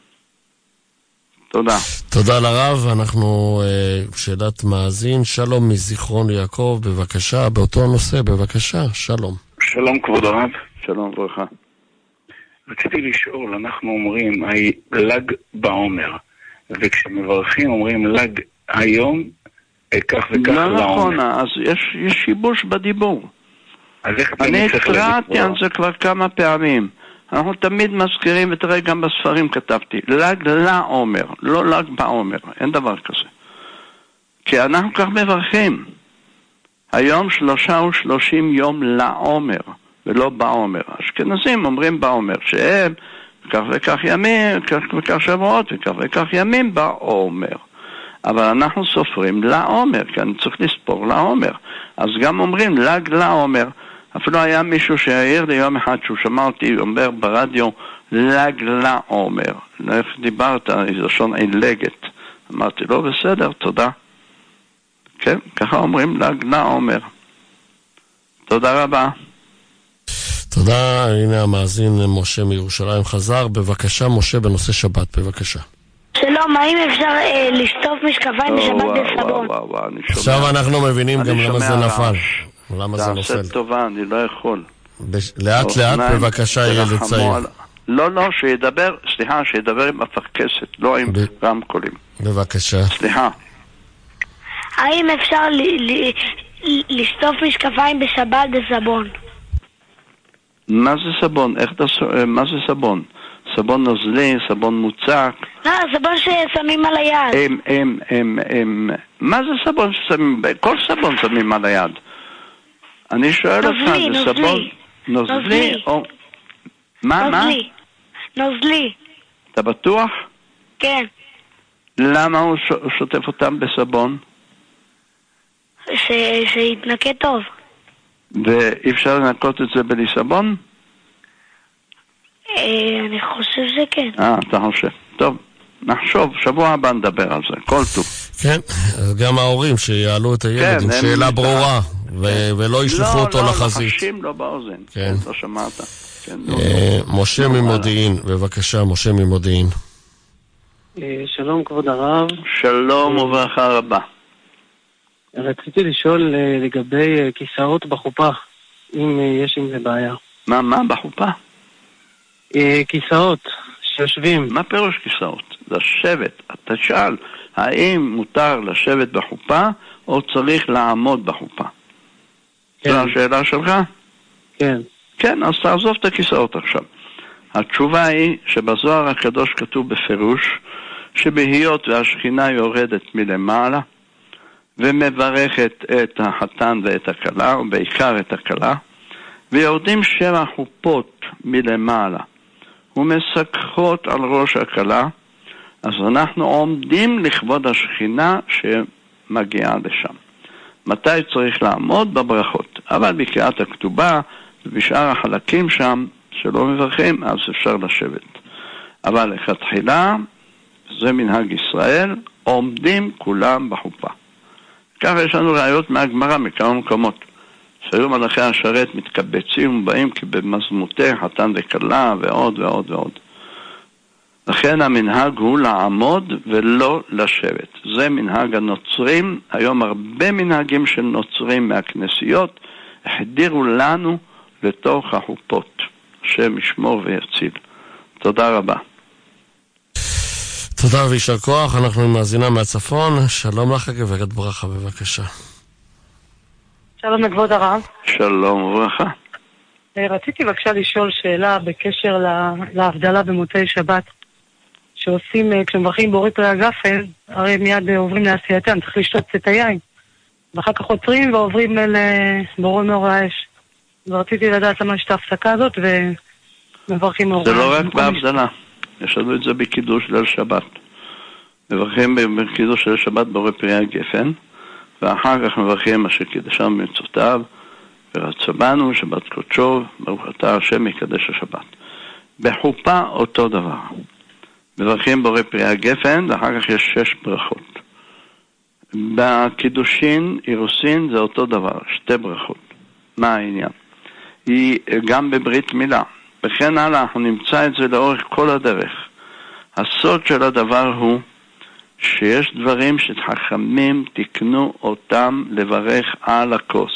תודה. תודה לרב. אנחנו שאלת מאזין, שלום מזיכרון יעקב, בבקשה, באותו נושא, בבקשה, שלום. שלום כבוד הרב. שלום ברכה. רציתי לשאול, אנחנו אומרים לג בעומר, וכשמברכים אומרים לג היום, כך וכך לא לעומר. נכון, אז יש, יש שיבוש בדיבור. אני התרעתי על זה כבר כמה פעמים. אנחנו תמיד מזכירים, ותראה גם בספרים כתבתי, לג לעומר, לא לג בעומר, אין דבר כזה. כי אנחנו כך מברכים. היום שלושה ושלושים יום לעומר, ולא בעומר. אשכנזים אומרים בעומר, שהם כך וכך ימים, כך וכך שבועות, וכך וכך ימים בעומר. אבל אנחנו סופרים לעומר, כי אני צריך לספור לעומר. אז גם אומרים לג לעומר. אפילו היה מישהו שהעיר לי יום אחד שהוא שמע אותי אומר ברדיו לג לעומר. איך דיברת? לשון עילגת. אמרתי לו בסדר, תודה. כן, ככה אומרים לג לעומר. תודה רבה. תודה. הנה המאזין משה מירושלים חזר. בבקשה משה, בנושא שבת, בבקשה. שלום, האם אפשר אה, לשטוף משקפיים בשבת בסבון? עכשיו אנחנו מבינים גם למה זה נפל. למה זה נופל? תעשה טובה, אני לא יכול. לאט לאט בבקשה ילד צעיר. לא, לא, שידבר, סליחה, שידבר עם אפרכסת, לא עם רמקולים. בבקשה. סליחה. האם אפשר לשטוף משקפיים בשבת בסבון? מה זה סבון? איך אתה... מה זה סבון? סבון נוזלי, סבון מוצק? לא, סבון ששמים על היד. הם, הם, הם, הם... מה זה סבון ששמים? כל סבון שמים על היד. אני שואל אותך, זה סבון נוזלי או... מה, מה? נוזלי. נוזלי. אתה בטוח? כן. למה הוא שוטף אותם בסבון? שיתנקה טוב. ואי אפשר לנקות את זה בלי סבון? אני חושב שכן. אה, אתה חושב. טוב, נחשוב, שבוע הבא נדבר על זה, כל טוב. כן, גם ההורים שיעלו את הילד עם שאלה ברורה, ולא ישלחו אותו לחזית. לא, לא, לחשים לא באוזן. כן. לא שמעת. משה ממודיעין, בבקשה, משה ממודיעין. שלום כבוד הרב. שלום וברכה רבה. רציתי לשאול לגבי כיסאות בחופה, אם יש עם זה בעיה. מה, מה בחופה? כיסאות שיושבים. מה פירוש כיסאות? לשבת. אתה שאל, האם מותר לשבת בחופה או צריך לעמוד בחופה? כן. זו השאלה שלך? כן. כן, אז תעזוב את הכיסאות עכשיו. התשובה היא שבזוהר הקדוש כתוב בפירוש שבהיות והשכינה יורדת מלמעלה, ומברכת את החתן ואת הכלה, ובעיקר את הכלה, ויורדים שבע חופות מלמעלה, ומסככות על ראש הכלה, אז אנחנו עומדים לכבוד השכינה שמגיעה לשם. מתי צריך לעמוד? בברכות. אבל בקריאת הכתובה ובשאר החלקים שם שלא מברכים, אז אפשר לשבת. אבל לכתחילה, זה מנהג ישראל, עומדים כולם בחופה. ככה יש לנו ראיות מהגמרא מכמה מקומות. שהיו מלאכי השרת מתקבצים ובאים כי במזמותי חתן וכלה ועוד ועוד ועוד. לכן המנהג הוא לעמוד ולא לשבת. זה מנהג הנוצרים. היום הרבה מנהגים של נוצרים מהכנסיות החדירו לנו לתוך החופות. השם ישמור ויציל. תודה רבה. תודה וישר כוח. אנחנו מאזינה מהצפון. שלום לך גברת ברכה, בבקשה. שלום לכבוד הרב. שלום וברכה. רציתי בבקשה לשאול שאלה בקשר להבדלה במוצאי שבת שעושים כשמברכים בורא פרי הגפן, הרי מיד עוברים לעשייתם, צריך לשתות את היין ואחר כך עוצרים ועוברים לבורא מאור האש. ורציתי לדעת למה יש את ההפסקה הזאת ומברכים מאור האש. זה לא רק בהבדלה, יש לנו את זה בקידוש ליל שבת. מברכים בקידוש ליל שבת בורא פרי הגפן, ואחר כך מברכים אשר קידשם במצוותיו, ורצה בנו שבת קודשו, ברוך אתה השם יקדש השבת. בחופה אותו דבר. מברכים בורא פרי הגפן, ואחר כך יש שש ברכות. בקידושין, אירוסין, זה אותו דבר, שתי ברכות. מה העניין? היא גם בברית מילה. וכן הלאה, אנחנו נמצא את זה לאורך כל הדרך. הסוד של הדבר הוא, שיש דברים שחכמים תקנו אותם לברך על הכוס.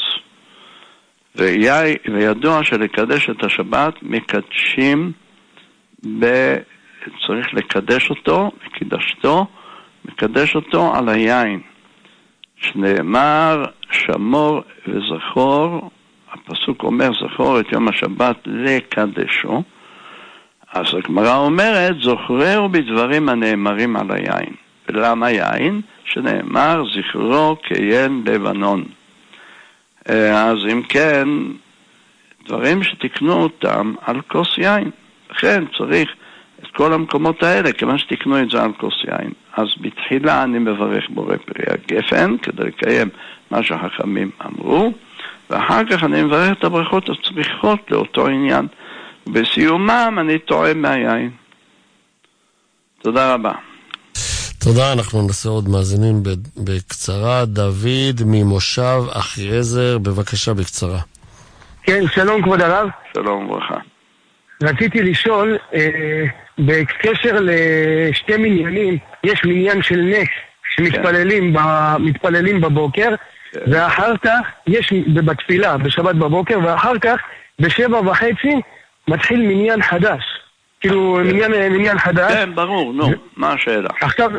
וידוע שלקדש את השבת מקדשים, ב... צריך לקדש אותו, וקידשתו, מקדש אותו על היין. שנאמר, שמור וזכור, הפסוק אומר, זכור את יום השבת לקדשו. אז הגמרא אומרת, זוכרהו בדברים הנאמרים על היין. ולמה יין? שנאמר זכרו כיין לבנון. אז אם כן, דברים שתקנו אותם על כוס יין. לכן צריך את כל המקומות האלה, כיוון שתקנו את זה על כוס יין. אז בתחילה אני מברך בורא פרי הגפן, כדי לקיים מה שהחכמים אמרו, ואחר כך אני מברך את הברכות הצריכות לאותו עניין. ובסיומם אני טועם מהיין. תודה רבה. תודה, אנחנו ננסה עוד מאזינים בקצרה. דוד ממושב אחיעזר, בבקשה בקצרה. כן, שלום כבוד הרב. שלום וברכה. רציתי לשאול, אה, בקשר לשתי מניינים, יש מניין של נס שמתפללים כן. ב, מתפללים בבוקר, כן. ואחר כך יש בתפילה, בשבת בבוקר, ואחר כך בשבע וחצי מתחיל מניין חדש. כאילו, מניין, מניין חדש. כן, ברור, נו, מה השאלה? עכשיו,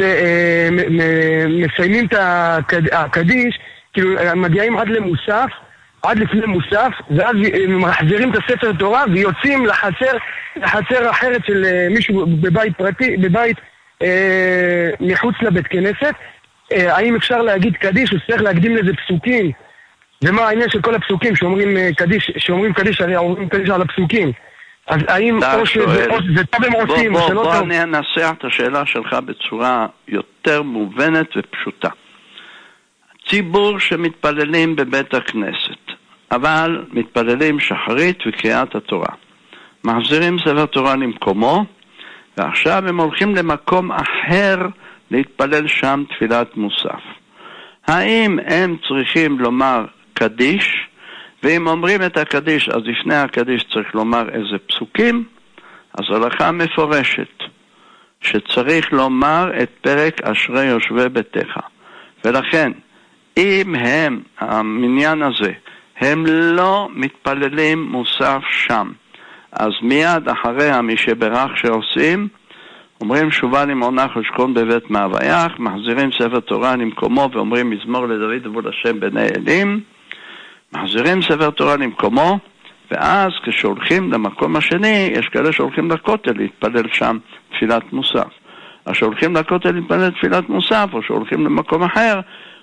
מסיימים את הקדיש, כאילו, מגיעים עד למוסף, עד לפני מוסף, ואז מחזירים את הספר תורה, ויוצאים לחצר, לחצר אחרת של מישהו בבית פרטי, בבית מחוץ לבית כנסת. האם אפשר להגיד קדיש, הוא צריך להקדים לזה פסוקים? ומה העניין של כל הפסוקים שאומרים קדיש, שאומרים קדיש, הרי אומרים קדיש על הפסוקים. אז האם או שזה טוב הם עושים או שלא טוב? בוא אני אנסח את השאלה שלך בצורה יותר מובנת ופשוטה. ציבור שמתפללים בבית הכנסת, אבל מתפללים שחרית וקריאת התורה. מחזירים ספר תורה למקומו, ועכשיו הם הולכים למקום אחר להתפלל שם תפילת מוסף. האם הם צריכים לומר קדיש? ואם אומרים את הקדיש, אז לפני הקדיש צריך לומר איזה פסוקים, אז הלכה מפורשת, שצריך לומר את פרק אשרי יושבי ביתך. ולכן, אם הם, המניין הזה, הם לא מתפללים מוסף שם, אז מיד אחריה מי שברך שעושים, אומרים שובה למעונך לשכון בבית מאווייך, מחזירים ספר תורה למקומו ואומרים מזמור לדוד עבור השם בני אלים, מחזירים ספר תורה למקומו, ואז כשהולכים למקום השני, יש כאלה שהולכים לכותל להתפלל שם תפילת מוסף. אז שהולכים לכותל להתפלל תפילת מוסף, או שהולכים למקום אחר,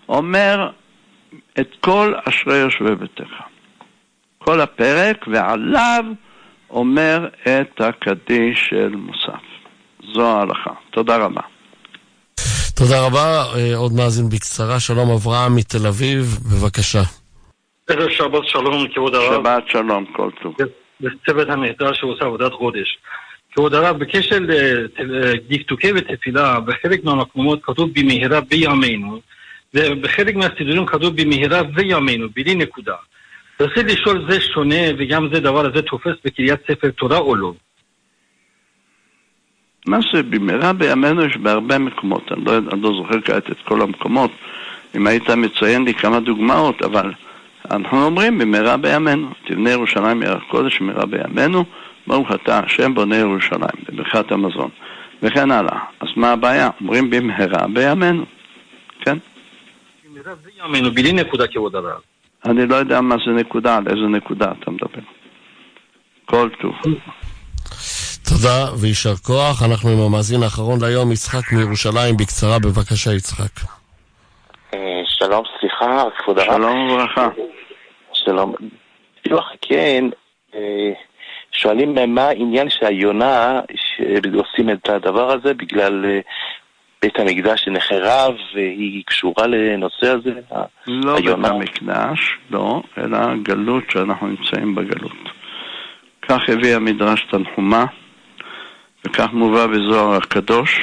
אומר את כל אשרי יושבי ביתך. כל הפרק, ועליו אומר את הקדיש של מוסף. זו ההלכה. תודה רבה. תודה רבה. עוד מאזין בקצרה. שלום אברהם מתל אביב, בבקשה. ערב שבת שלום, כבוד הרב. שבת שלום, כל טוב. לצוות הנהדר שעושה עבודת חודש. כבוד הרב, בקשר לדקדוקי ותפילה, בחלק מהמקומות כתוב במהרה בימינו, ובחלק מהסידורים כתוב במהרה וימינו, בלי נקודה. רוצה לשאול, זה שונה וגם זה דבר הזה תופס בקריאת ספר תורה או לא? מה שבמהרה בימינו יש בהרבה מקומות, אני לא, אני לא זוכר כעת את כל המקומות, אם היית מציין לי כמה דוגמאות, אבל אנחנו אומרים במהרה בימינו, תבנה ירושלים עיר הקודש במהרה בימינו, ברוך אתה השם בונה ירושלים, בברכת המזון, וכן הלאה. אז מה הבעיה? אומרים במהרה בימינו, כן? במהרה בימינו, בלי נקודה כבוד הרב. אני לא יודע מה זה נקודה, על איזה נקודה אתה מדבר. כל טוב. תודה וישר כוח. אנחנו עם המאזין האחרון להיום, יצחק מירושלים, בקצרה בבקשה יצחק. שלום, סליחה, כבוד הרב. שלום וברכה. שלום. פיוח כן, שואלים מה העניין שהיונה שעושים את הדבר הזה בגלל בית המקדש שנחרב והיא קשורה לנושא הזה? לא בית המקדש, לא, אלא גלות שאנחנו נמצאים בגלות. כך הביא המדרש תנחומה, וכך מובא בזוהר הקדוש,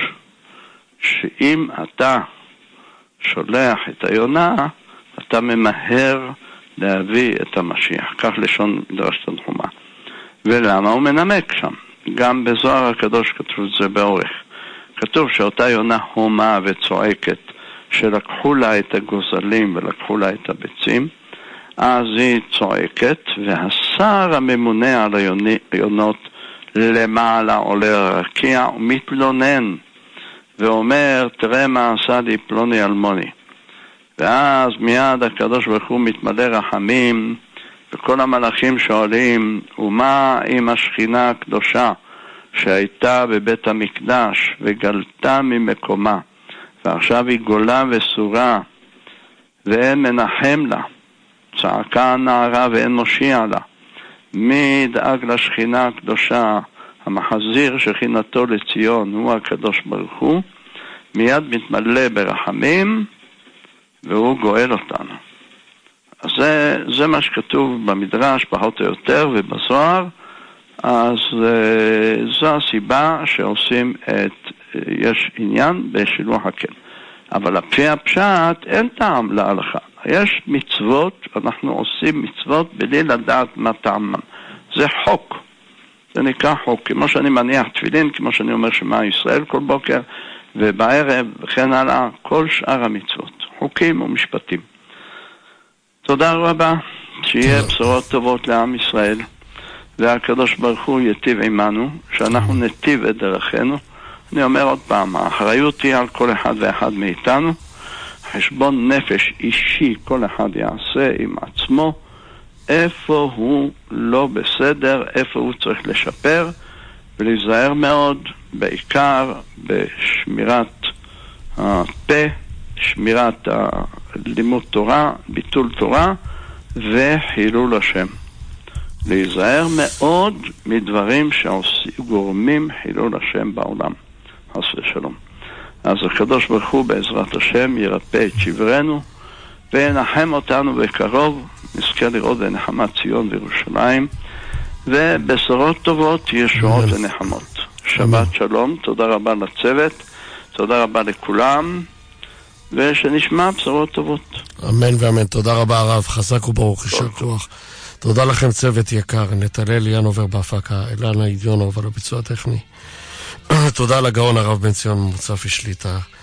שאם אתה שולח את היונה, אתה ממהר להביא את המשיח. כך לשון מדרש תנחומה. ולמה הוא מנמק שם? גם בזוהר הקדוש כתוב את זה באורך. כתוב שאותה יונה הומה וצועקת, שלקחו לה את הגוזלים ולקחו לה את הביצים, אז היא צועקת, והשר הממונה על היונות למעלה עולה הרקיע ומתלונן, ואומר, תראה מה עשה לי פלוני אלמוני. ואז מיד הקדוש ברוך הוא מתמלא רחמים, וכל המלאכים שואלים, ומה עם השכינה הקדושה שהייתה בבית המקדש וגלתה ממקומה, ועכשיו היא גולה וסורה, ואין מנחם לה, צעקה הנערה ואין מושיע לה. מי ידאג לשכינה הקדושה? המחזיר שכינתו לציון הוא הקדוש ברוך הוא, מיד מתמלא ברחמים והוא גואל אותנו. אז זה, זה מה שכתוב במדרש פחות או יותר ובזוהר. אז זו הסיבה שעושים את, יש עניין בשילוח הקן. אבל לפי הפשט אין טעם להלכה. יש מצוות, אנחנו עושים מצוות בלי לדעת מה טעמם. זה חוק. זה נקרא חוק. כמו שאני מניח תפילין, כמו שאני אומר שמה ישראל כל בוקר, ובערב וכן הלאה, כל שאר המצוות. חוקים ומשפטים. תודה רבה. שיהיה בשורות טובות לעם ישראל. והקדוש ברוך הוא יטיב עמנו, שאנחנו נטיב את דרכנו. אני אומר עוד פעם, האחריות היא על כל אחד ואחד מאיתנו. חשבון נפש אישי כל אחד יעשה עם עצמו, איפה הוא לא בסדר, איפה הוא צריך לשפר, ולהיזהר מאוד, בעיקר בשמירת הפה, שמירת לימוד תורה, ביטול תורה וחילול השם. להיזהר מאוד מדברים שגורמים חילול השם בעולם. חס ושלום. אז הקדוש ברוך הוא בעזרת השם ירפא את שברנו וינחם אותנו בקרוב, נזכה לראות בנחמת ציון וירושלים, ובשורות טובות, ישועות ונחמות. שבת שלום, תודה רבה לצוות, תודה רבה לכולם, ושנשמע בשורות טובות. אמן ואמן. תודה רבה הרב, חזק וברוך, יישר כוח. תודה לכם צוות יקר, נתנאל ינובר בהפקה, אילנה אידיונוב על הביצוע הטכני. תודה לגאון הרב בן ציון מוצפי שליטה.